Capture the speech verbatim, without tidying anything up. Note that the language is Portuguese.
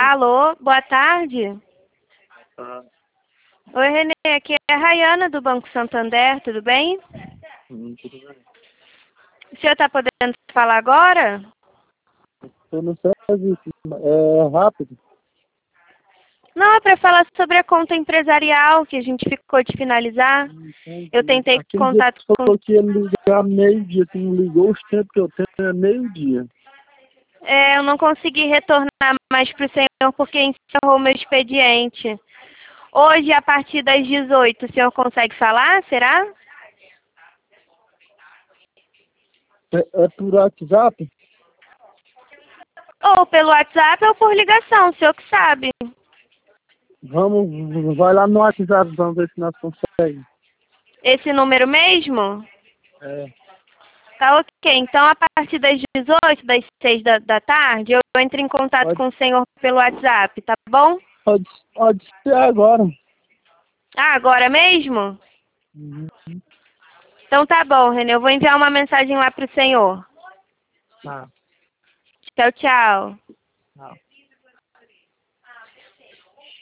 Alô, boa tarde. Tá. Oi, Renê, aqui é a Rayana do Banco Santander, tudo bem? Hum, tudo bem. O senhor está podendo falar agora? Estou no serviço. É rápido. Não, é para falar sobre a conta empresarial que a gente ficou de finalizar. Eu tentei Aquele dia contato que você com... falou que ia ligar meio-dia, tu não ligou os tempos que eu tenho é meio-dia. É, eu não consegui retornar mais para o senhor porque encerrou o meu expediente. Hoje, a partir das dezoito, o senhor consegue falar, será? É, é por WhatsApp? Ou pelo WhatsApp ou por ligação, o senhor que sabe. Vamos, vai lá no WhatsApp, vamos ver se nós conseguimos. Esse número mesmo? É. Tá ok. Então, a partir das dezoito, das seis da, da tarde, eu entro em contato Pode, com o senhor pelo WhatsApp, tá bom? pode, pode ser agora. Ah, agora mesmo? Uhum. Então tá bom, Renê. Eu vou enviar uma mensagem lá pro senhor. Tá. Tchau, tchau. Tá.